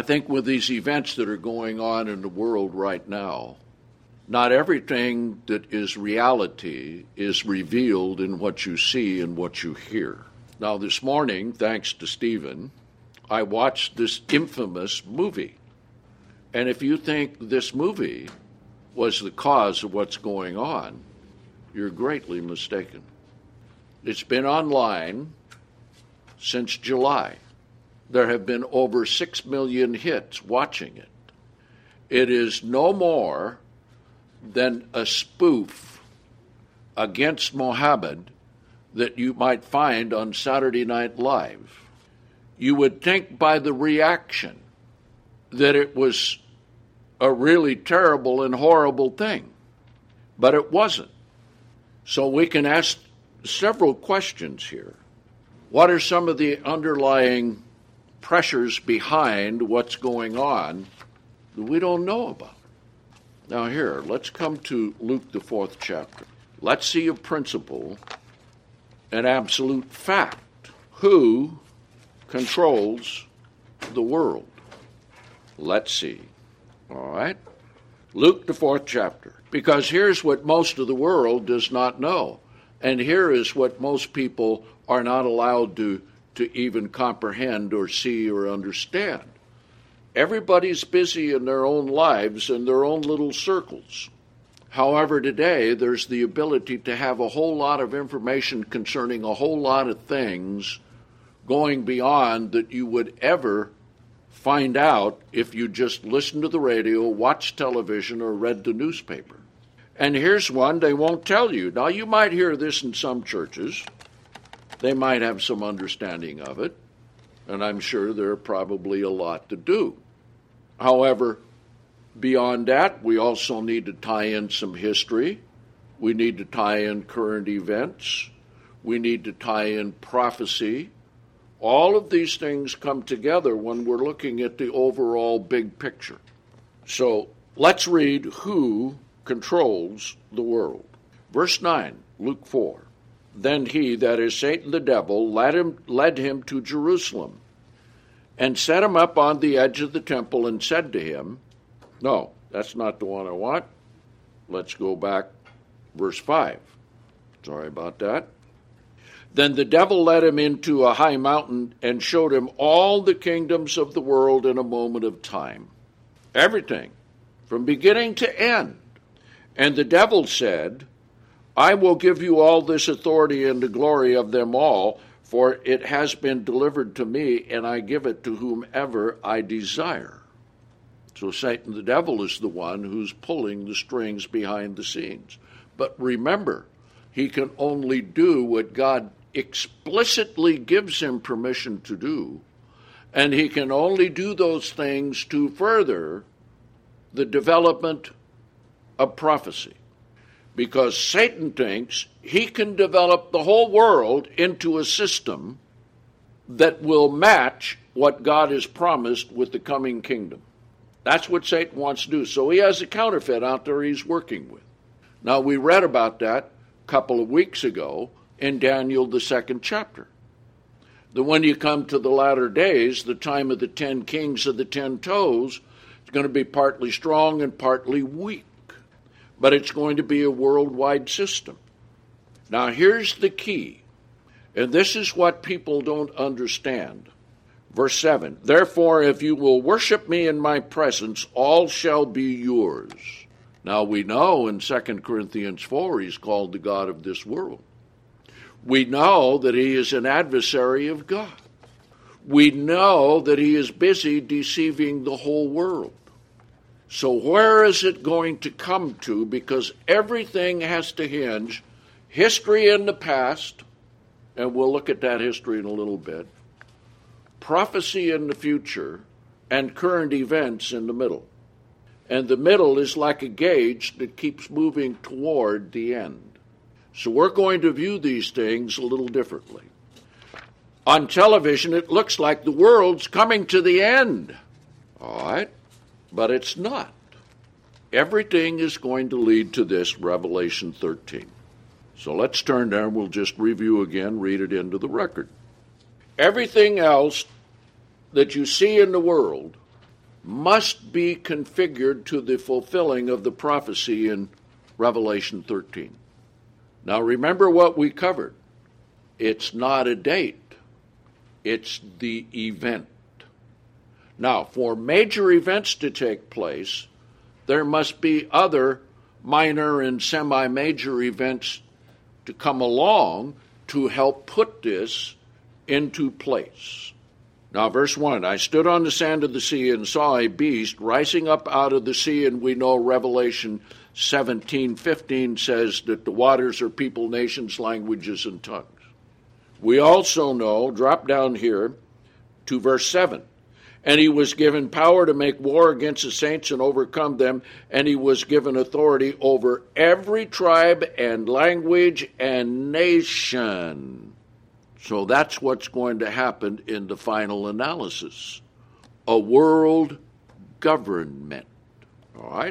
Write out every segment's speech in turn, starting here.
think with these events that are going on in the world right now, not everything that is reality is revealed in what you see and what you hear. Now, this morning, thanks to Stephen, I watched this infamous movie. And if you think this movie was the cause of what's going on, you're greatly mistaken. It's been online since July. There have been over 6 million hits watching it. It is no more than a spoof against Mohammed that you might find on Saturday Night Live. You would think by the reaction that it was a really terrible and horrible thing, but it wasn't. So we can ask several questions here. What are some of the underlying pressures behind what's going on that we don't know about? Now here, let's come to Luke, the 4th chapter. Let's see a principle, an absolute fact. Who controls the world? Let's see. All right? Luke, the 4th chapter. Because here's what most of the world does not know. And here is what most people are not allowed to even comprehend or see or understand. Everybody's busy in their own lives and their own little circles. However, today there's the ability to have a whole lot of information concerning a whole lot of things going beyond that you would ever find out if you just listened to the radio, watched television, or read the newspaper. And here's one they won't tell you. Now, you might hear this in some churches. They might have some understanding of it, and I'm sure there are probably a lot to do. However, beyond that, we also need to tie in some history. We need to tie in current events. We need to tie in prophecy. All of these things come together when we're looking at the overall big picture. So let's read who controls the world. Verse 9, Luke 4. Then he, that is Satan the devil, led him to Jerusalem, and set him up on the edge of the temple, and said to him, no, that's not the one I want. Let's go back, verse 5. Sorry about that. Then the devil led him into a high mountain and showed him all the kingdoms of the world in a moment of time. Everything, from beginning to end. And the devil said, I will give you all this authority and the glory of them all, for it has been delivered to me, and I give it to whomever I desire. So Satan, the devil, is the one who's pulling the strings behind the scenes. But remember, he can only do what God explicitly gives him permission to do, and he can only do those things to further the development of prophecy. Because Satan thinks he can develop the whole world into a system that will match what God has promised with the coming kingdom. That's what Satan wants to do. So he has a counterfeit out there he's working with. Now, we read about that a couple of weeks ago in Daniel, the 2nd chapter. That when you come to the latter days, the time of the 10 kings of the 10 toes, it's going to be partly strong and partly weak. But it's going to be a worldwide system. Now, here's the key, and this is what people don't understand. Verse 7, therefore, if you will worship me in my presence, all shall be yours. Now, we know in 2 Corinthians 4, he's called the God of this world. We know that he is an adversary of God. We know that he is busy deceiving the whole world. So where is it going to come to? Because everything has to hinge, history in the past, and we'll look at that history in a little bit, prophecy in the future, and current events in the middle. And the middle is like a gauge that keeps moving toward the end. So we're going to view these things a little differently. On television, it looks like the world's coming to the end. All right? But it's not. Everything is going to lead to this, Revelation 13. So let's turn there and we'll just review again, read it into the record. Everything else that you see in the world must be configured to the fulfilling of the prophecy in Revelation 13. Now remember what we covered. It's not a date. It's the event. Now, for major events to take place, there must be other minor and semi-major events to come along to help put this into place. Now, verse 1, I stood on the sand of the sea and saw a beast rising up out of the sea, and we know Revelation 17:15 says that the waters are people, nations, languages, and tongues. We also know, drop down here to verse 7, and he was given power to make war against the saints and overcome them, and he was given authority over every tribe and language and nation. So that's what's going to happen in the final analysis. A world government. All right?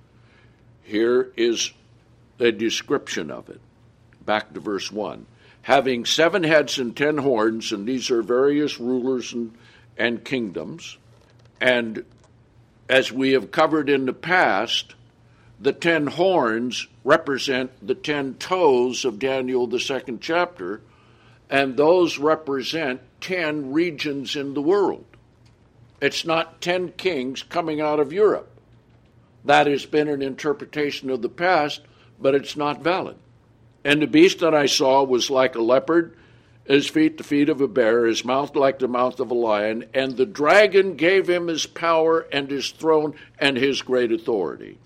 Here is a description of it. Back to verse 1. Having 7 heads and 10 horns, and these are various rulers and kingdoms. And as we have covered in the past, the 10 horns represent the 10 toes of Daniel, the 2nd chapter, and those represent 10 regions in the world. It's not 10 kings coming out of Europe. That has been an interpretation of the past, but it's not valid. And the beast that I saw was like a leopard, his feet the feet of a bear, his mouth like the mouth of a lion, and the dragon gave him his power and his throne and his great authority.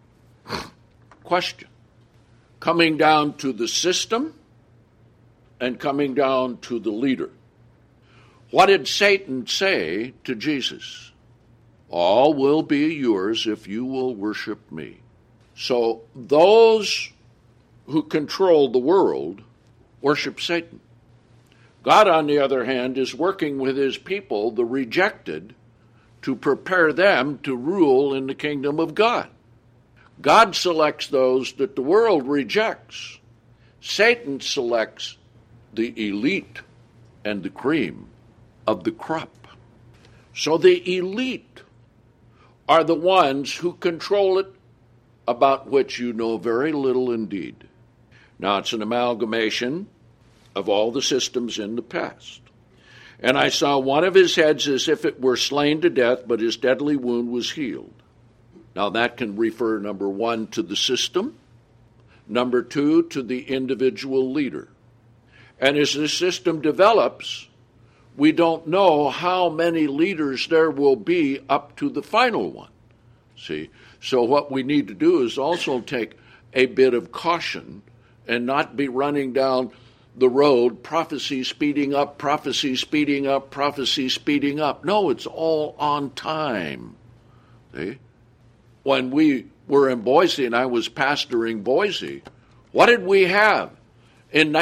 Question. Coming down to the system and coming down to the leader. What did Satan say to Jesus? All will be yours if you will worship me. So those who control the world worship Satan. God, on the other hand, is working with his people, the rejected, to prepare them to rule in the kingdom of God. God selects those that the world rejects. Satan selects the elite and the cream of the crop. So the elite are the ones who control it, about which you know very little indeed. Now, it's an amalgamation of all the systems in the past. And I saw one of his heads as if it were slain to death, but his deadly wound was healed. Now, that can refer, number 1, to the system, number 2, to the individual leader. And as the system develops, we don't know how many leaders there will be up to the final one. See? So what we need to do is also take a bit of caution and not be running down the road, prophecy speeding up, prophecy speeding up, prophecy speeding up. No, it's all on time. See? When we were in Boise and I was pastoring Boise, what did we have in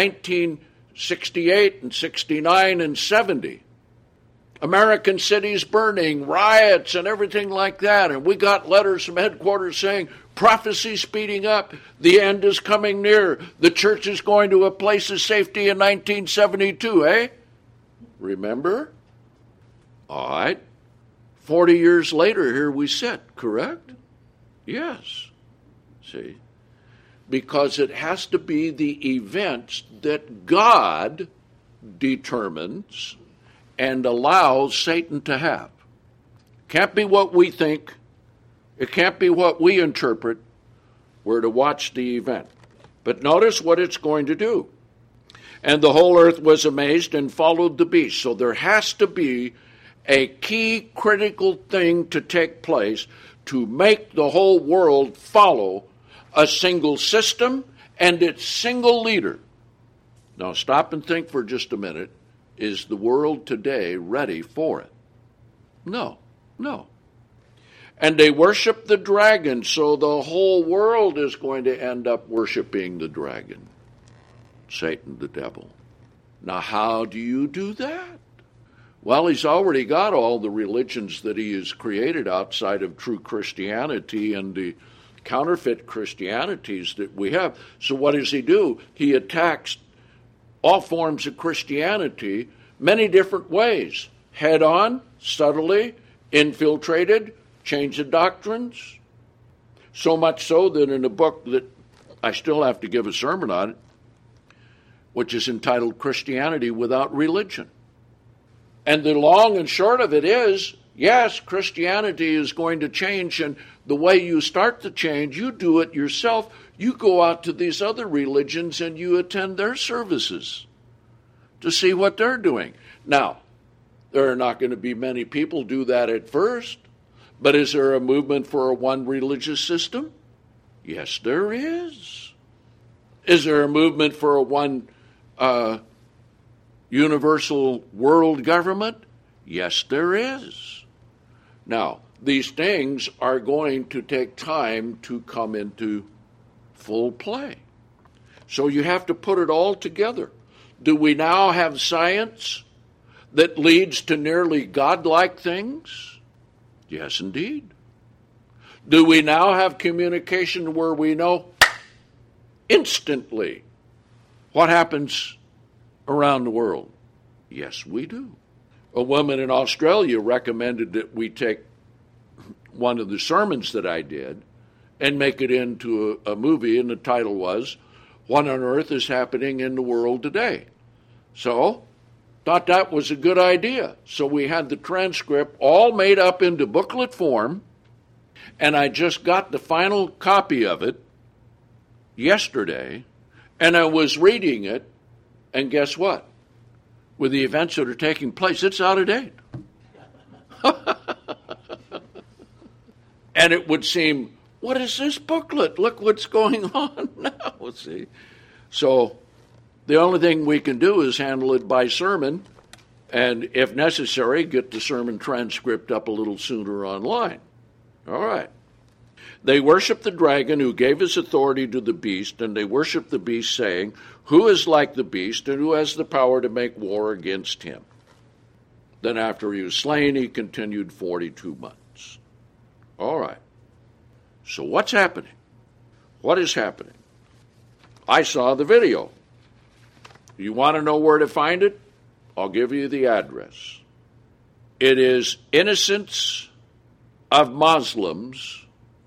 1968 and 69 and 70? American cities burning, riots and everything like that. And we got letters from headquarters saying, prophecy speeding up, the end is coming near, the church is going to a place of safety in 1972, eh? Remember? All right. 40 years later, here we sit, correct? Yes. See? Because it has to be the events that God determines and allows Satan to have. Can't be what we think. It can't be what we interpret. We're to watch the event. But notice what it's going to do. And the whole earth was amazed and followed the beast. So there has to be a key critical thing to take place to make the whole world follow a single system and its single leader. Now stop and think for just a minute. Is the world today ready for it? No. And they worship the dragon, so the whole world is going to end up worshiping the dragon, Satan, the devil. Now, how do you do that? Well, he's already got all the religions that he has created outside of true Christianity and the counterfeit Christianities that we have. So what does he do? He attacks all forms of Christianity many different ways. Head on, subtly, infiltrated, change the doctrines. So much so that in a book that I still have to give a sermon on, which is entitled Christianity Without Religion. And the long and short of it is, yes, Christianity is going to change, and the way you start to change, you do it yourself. You go out to these other religions and you attend their services to see what they're doing. Now, there are not going to be many people do that at first, but is there a movement for a one religious system? Yes, there is. Is there a movement for a one universal world government? Yes, there is. Now, these things are going to take time to come into full play. So you have to put it all together. Do we now have science that leads to nearly godlike things? Yes, indeed. Do we now have communication where we know instantly what happens around the world? Yes, we do. A woman in Australia recommended that we take one of the sermons that I did and make it into a movie, and the title was, What on Earth is Happening in the World Today? So, thought that was a good idea. So we had the transcript all made up into booklet form, and I just got the final copy of it yesterday, and I was reading it, and guess what? With the events that are taking place, it's out of date. And it would seem, what is this booklet? Look what's going on now. See? So the only thing we can do is handle it by sermon, and if necessary, get the sermon transcript up a little sooner online. All right. They worship the dragon who gave his authority to the beast, and they worship the beast, saying, Who is like the beast, and who has the power to make war against him? Then after he was slain, he continued 42 months. All right. So what's happening? What is happening? I saw the video. You want to know where to find it? I'll give you the address. It is Innocence of Muslims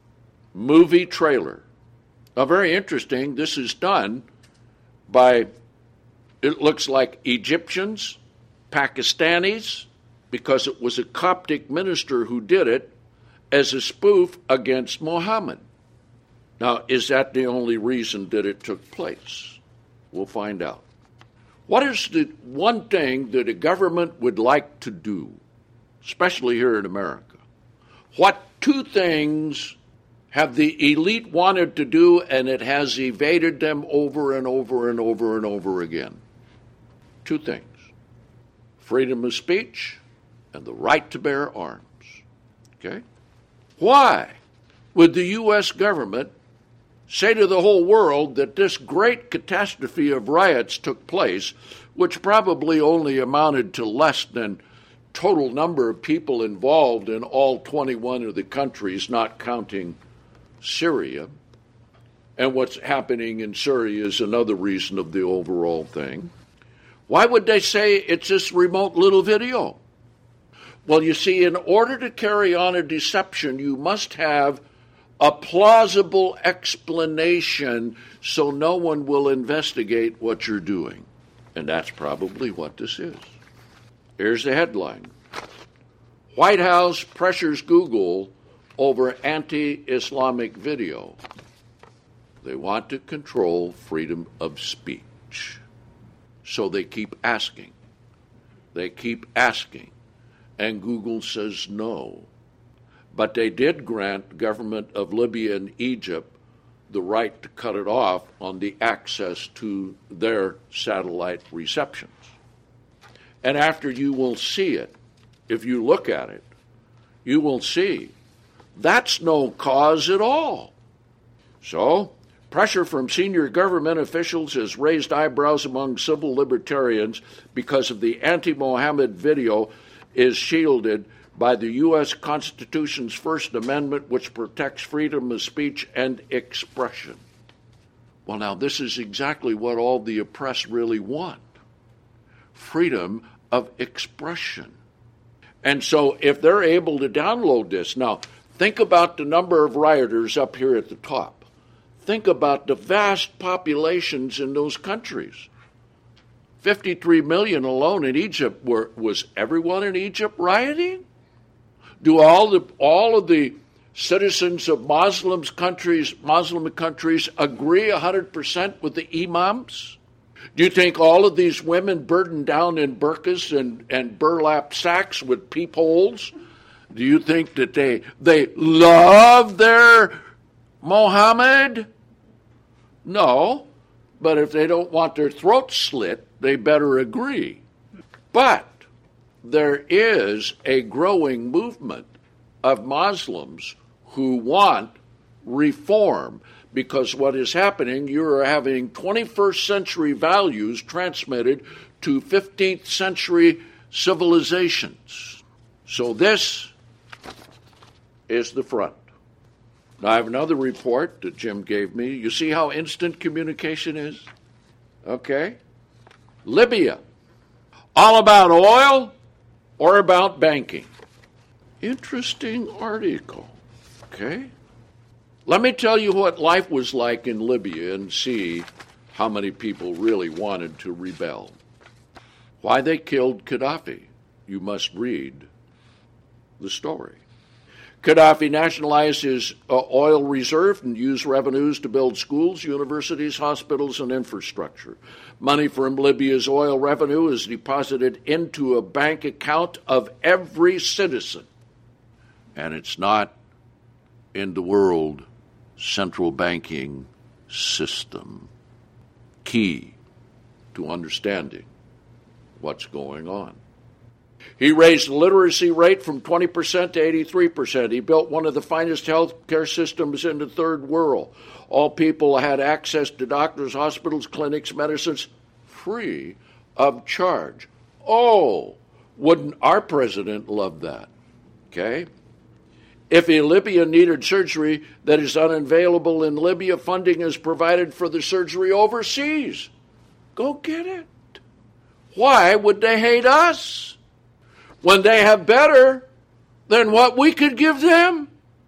movie trailer. Now, very interesting. This is done by, it looks like Egyptians, Pakistanis, because it was a Coptic minister who did it, as a spoof against Muhammad. Now, is that the only reason that it took place? We'll find out. What is the one thing that a government would like to do, especially here in America? What two things have the elite wanted to do, and it has evaded them over and over and over and over again? Two things: freedom of speech and the right to bear arms. Okay? Why would the U.S. government say to the whole world that this great catastrophe of riots took place, which probably only amounted to less than total number of people involved in all 21 of the countries, not counting Syria, and what's happening in Syria is another reason of the overall thing? Why would they say it's this remote little video? Well, you see, in order to carry on a deception, you must have a plausible explanation so no one will investigate what you're doing. And that's probably what this is. Here's the headline. White House pressures Google over anti-Islamic video. They want to control freedom of speech. So they keep asking. They keep asking. And Google says no. But they did grant government of Libya and Egypt the right to cut it off on the access to their satellite receptions. And after you will see it, if you look at it, you will see that's no cause at all. So, pressure from senior government officials has raised eyebrows among civil libertarians because of the anti-Mohammed video is shielded by the U.S. Constitution's First Amendment, which protects freedom of speech and expression. Well, now, this is exactly what all the oppressed really want. Freedom of expression. And so if they're able to download this, now, Think about the number of rioters up here at the top. Think about the vast populations in those countries. 53 million alone in Egypt. Was everyone in Egypt rioting? Do all of the citizens of Muslim countries agree 100% with the imams? Do you think all of these women burdened down in burqas and burlap sacks with peepholes, do you think that they love their Mohammed? No, but if they don't want their throats slit, they better agree. But there is a growing movement of Muslims who want reform, because what is happening, you are having 21st century values transmitted to 15th century civilizations. So this is the front. Now, I have another report that Jim gave me. You see how instant communication is? Okay. Libya. All about oil or about banking? Interesting article. Okay. Let me tell you what life was like in Libya and see how many people really wanted to rebel. Why they killed Gaddafi. You must read the story. Gaddafi nationalized his oil reserve and used revenues to build schools, universities, hospitals, and infrastructure. Money from Libya's oil revenue is deposited into a bank account of every citizen. And it's not in the world central banking system. Key to understanding what's going on. He raised the literacy rate from 20% to 83%. He built one of the finest healthcare systems in the third world. All people had access to doctors, hospitals, clinics, medicines, free of charge. Oh, wouldn't our president love that? Okay? If a Libyan needed surgery that is unavailable in Libya, funding is provided for the surgery overseas. Go get it. Why would they hate us when they have better than what we could give them?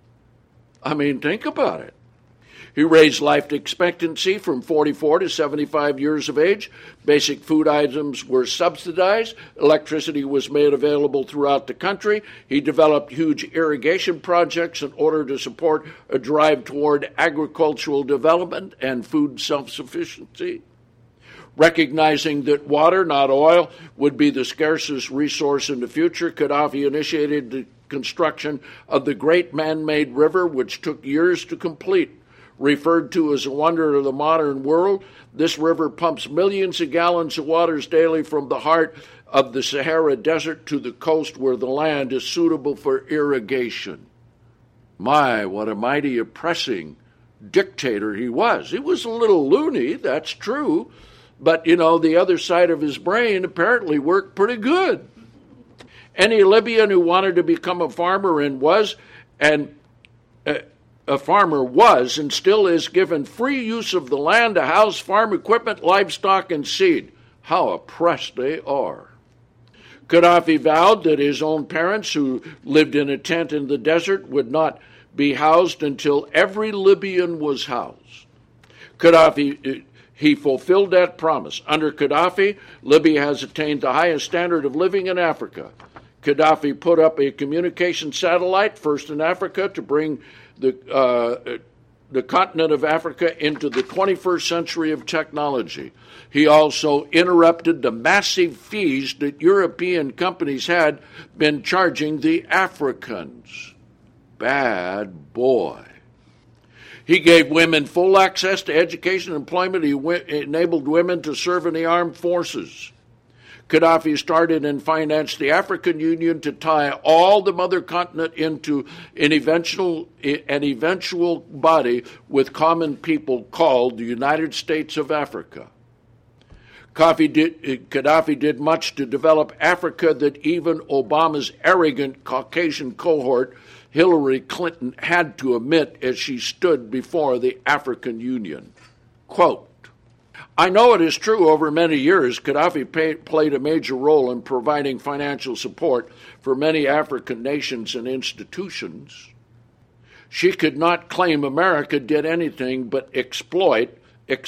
I mean, think about it. He raised life expectancy from 44 to 75 years of age. Basic food items were subsidized. Electricity was made available throughout the country. He developed huge irrigation projects in order to support a drive toward agricultural development and food self-sufficiency. Recognizing that water, not oil, would be the scarcest resource in the future, Gaddafi initiated the construction of the great man-made river, which took years to complete. Referred to as a wonder of the modern world, this river pumps millions of gallons of water daily from the heart of the Sahara Desert to the coast where the land is suitable for irrigation. My, what a mighty oppressing dictator he was. He was a little loony, that's true, but, the other side of his brain apparently worked pretty good. Any Libyan who wanted to become a farmer a farmer was and still is given free use of the land to house farm equipment, livestock, and seed. How oppressed they are. Gaddafi vowed that his own parents, who lived in a tent in the desert, would not be housed until every Libyan was housed. He fulfilled that promise. Under Gaddafi, Libya has attained the highest standard of living in Africa. Gaddafi put up a communication satellite, first in Africa, to bring the continent of Africa into the 21st century of technology. He also interrupted the massive fees that European companies had been charging the Africans. Bad boy. He gave women full access to education and employment. He enabled women to serve in the armed forces. Gaddafi started and financed the African Union to tie all the mother continent into an eventual body with common people called the United States of Africa. Gaddafi did much to develop Africa that even Obama's arrogant Caucasian cohort, Hillary Clinton, had to admit as she stood before the African Union. Quote, I know it is true over many years Gaddafi played a major role in providing financial support for many African nations and institutions. she could not claim America did anything but exploit,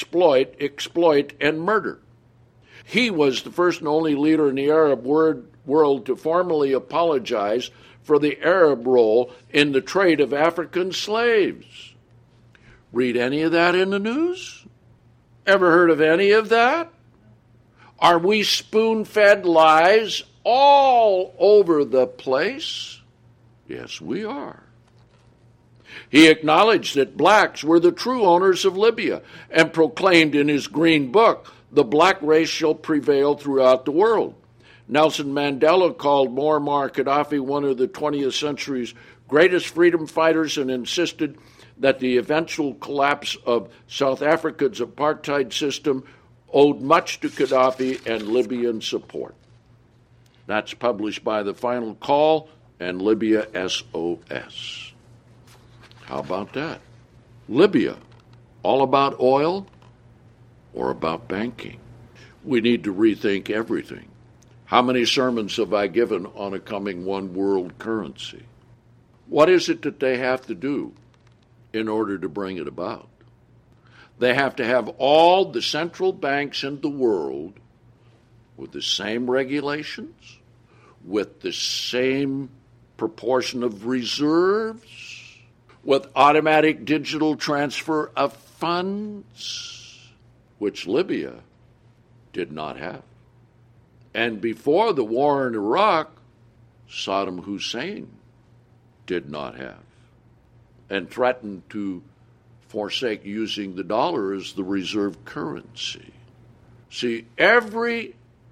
and murder. He was the first and only leader in the Arab world to formally apologize for the Arab role in the trade of African slaves. Read any of that in the news? Ever heard of any of that? Are we spoon-fed lies all over the place? Yes, we are. He acknowledged that blacks were the true owners of Libya and proclaimed in his Green Book, the black race shall prevail throughout the world. Nelson Mandela called Muammar Gaddafi one of the 20th century's greatest freedom fighters and insisted that the eventual collapse of South Africa's apartheid system owed much to Gaddafi and Libyan support. That's published by The Final Call and Libya SOS. How about that? Libya, all about oil or about banking? We need to rethink everything. How many sermons have I given on a coming one world currency? What is it that they have to do in order to bring it about? They have to have all the central banks in the world with the same regulations, with the same proportion of reserves, with automatic digital transfer of funds, which Libya did not have. And before the war in Iraq, Saddam Hussein did not have, and threatened to forsake using the dollar as the reserve currency. See, everything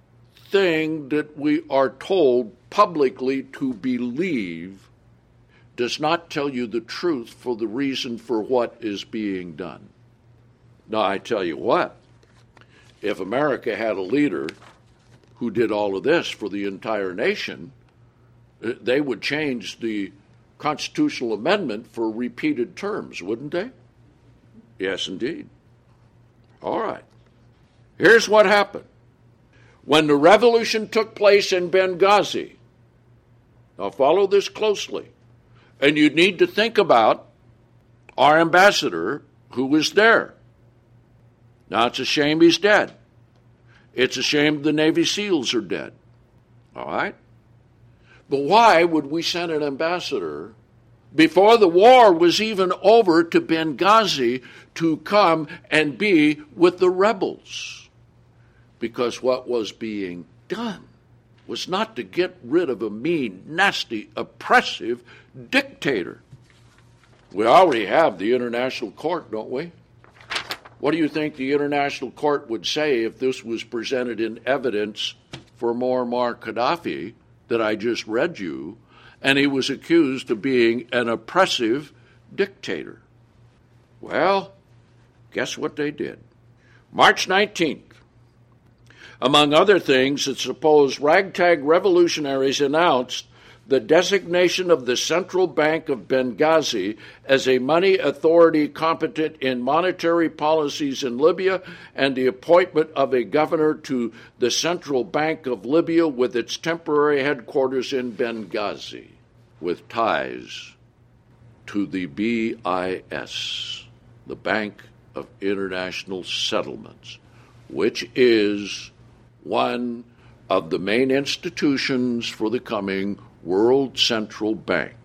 that we are told publicly to believe does not tell you the truth for the reason for what is being done. Now, I tell you what, if America had a leader who did all of this for the entire nation, they would change the constitutional amendment for repeated terms, wouldn't they? Yes, indeed. All right. Here's what happened. When the revolution took place in Benghazi, now follow this closely, and you need to think about our ambassador who was there. Now, it's a shame he's dead. It's a shame the Navy SEALs are dead. All right? But why would we send an ambassador before the war was even over to Benghazi to come and be with the rebels? Because what was being done was not to get rid of a mean, nasty, oppressive dictator. We already have the International Court, don't we? What do you think the International Court would say if this was presented in evidence for Muammar Gaddafi that I just read you, and he was accused of being an oppressive dictator? Well, guess what they did? March 19th, among other things, the supposed ragtag revolutionaries announced the designation of the Central Bank of Benghazi as a money authority competent in monetary policies in Libya and the appointment of a governor to the Central Bank of Libya with its temporary headquarters in Benghazi, with ties to the BIS, the Bank of International Settlements, which is one of the main institutions for the coming World Central Bank.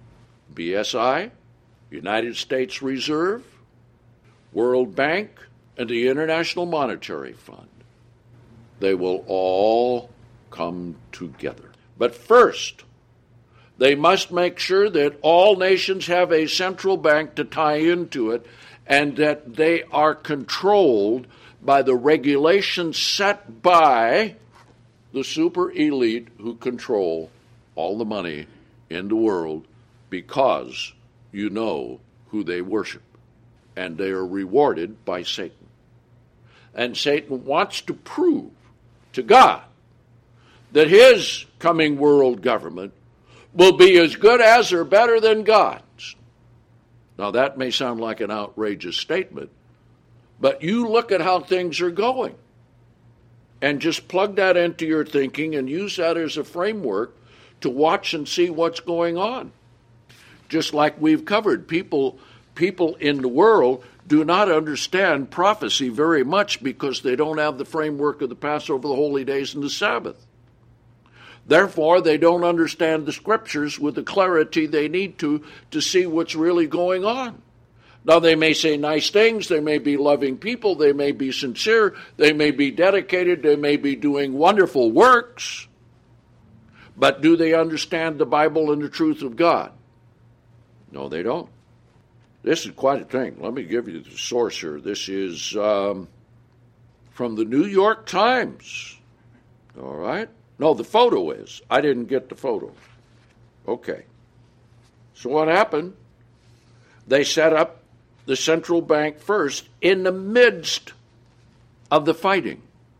BSI, United States Reserve, World Bank, and the International Monetary Fund. They will all come together. But first, they must make sure that all nations have a central bank to tie into it and that they are controlled by the regulations set by the super elite who control all the money in the world, because you know who they worship, and they are rewarded by Satan. And Satan wants to prove to God that his coming world government will be as good as or better than God's. Now, that may sound like an outrageous statement, but you look at how things are going and just plug that into your thinking and use that as a framework to watch and see what's going on. just like we've covered. People in the world do not understand prophecy very much because they don't have the framework of the Passover, the holy days, and the Sabbath. Therefore, they don't understand the scriptures with the clarity they need to see what's really going on. Now, they may say nice things, they may be loving people, they may be sincere, they may be dedicated, they may be doing wonderful works, but do they understand the Bible and the truth of God? No, they don't. This is quite a thing. Let me give you the source here. This is from the New York Times. All right? No, the photo is. I didn't get the photo. Okay. So what happened? They set up the central bank first in the midst of the fighting.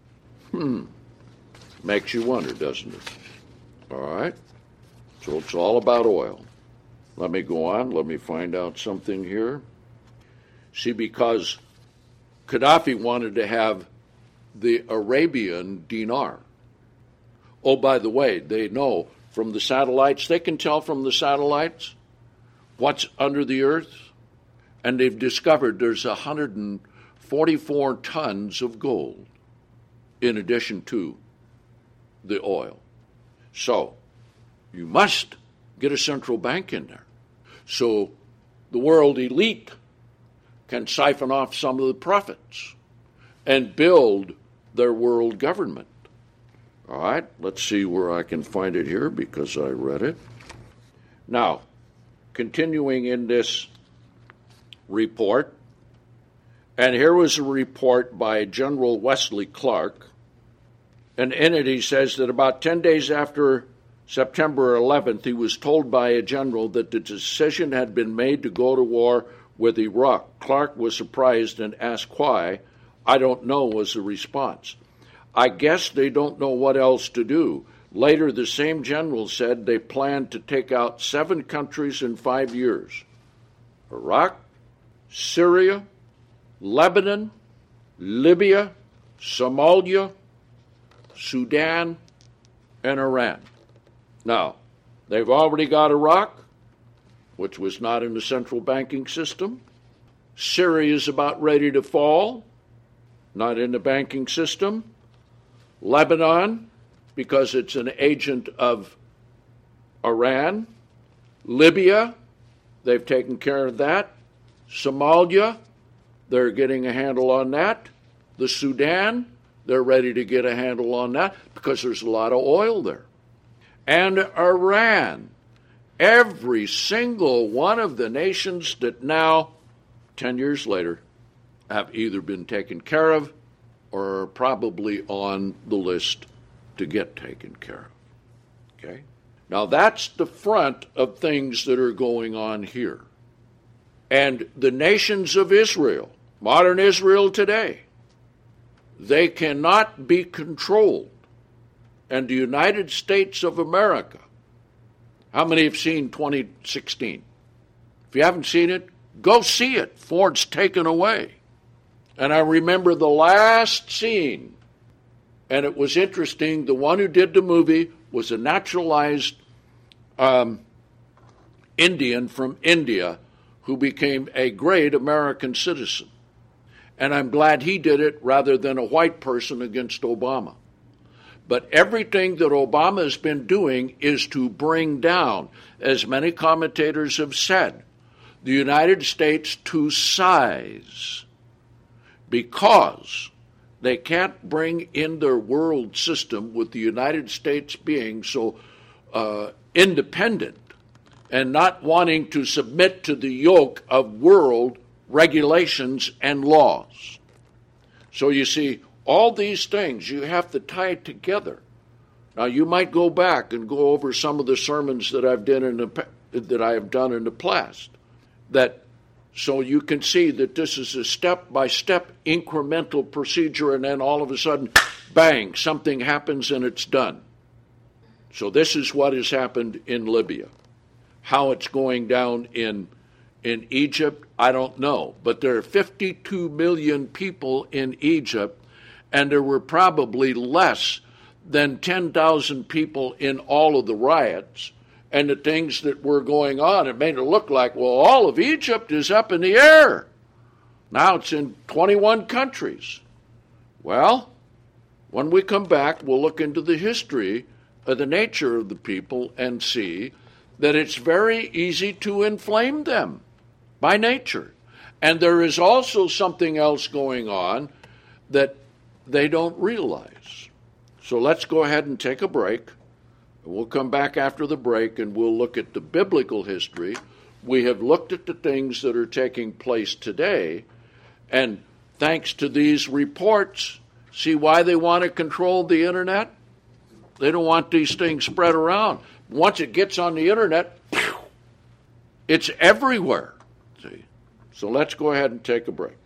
Makes you wonder, doesn't it? All right? So it's all about oil. Let me go on. Let me find out something here. See, because Gaddafi wanted to have the Arabian dinar. Oh, by the way, they know from the satellites, they can tell from the satellites what's under the earth, and they've discovered there's 144 tons of gold in addition to the oil. So you must get a central bank in there so the world elite can siphon off some of the profits and build their world government. All right, let's see where I can find it here because I read it. Now, continuing in this report, and here was a report by General Wesley Clark, and in it he says that about 10 days after September 11th, he was told by a general that the decision had been made to go to war with Iraq. Clark was surprised and asked why. I don't know, was the response. I guess they don't know what else to do. Later, the same general said they planned to take out 7 countries in 5 years: Iraq, Syria, Lebanon, Libya, Somalia, Sudan, and Iran. Now, they've already got Iraq, which was not in the central banking system. Syria is about ready to fall, not in the banking system. Lebanon, because it's an agent of Iran. Libya, they've taken care of that. Somalia, they're getting a handle on that. The Sudan, they're ready to get a handle on that because there's a lot of oil there. And Iran, every single one of the nations that now, 10 years later, have either been taken care of or are probably on the list to get taken care of. Okay? Now that's the front of things that are going on here. And the nations of Israel, modern Israel today, they cannot be controlled. And the United States of America, how many have seen 2016? If you haven't seen it, go see it. Ford's taken away. And I remember the last scene, and it was interesting. The one who did the movie was a naturalized Indian from India who became a great American citizen. And I'm glad he did it rather than a white person against Obama. But everything that Obama has been doing is to bring down, as many commentators have said, the United States to size, because they can't bring in their world system with the United States being so independent and not wanting to submit to the yoke of world regulations and laws. So you see, all these things, you have to tie it together. Now, you might go back and go over some of the sermons that I've done in the past, so you can see that this is a step-by-step incremental procedure, and then all of a sudden, bang, something happens and it's done. So this is what has happened in Libya. How it's going down in Egypt, I don't know. But there are 52 million people in Egypt, and there were probably less than 10,000 people in all of the riots, and the things that were going on. It made it look like, well, all of Egypt is up in the air. Now it's in 21 countries. Well, when we come back, we'll look into the history of the nature of the people and see that it's very easy to inflame them by nature. And there is also something else going on that they don't realize. So let's go ahead and take a break. We'll come back after the break and we'll look at the biblical history. We have looked at the things that are taking place today, and thanks to these reports, see why they want to control the internet? They don't want these things spread around. Once it gets on the internet, it's everywhere. See? So let's go ahead and take a break.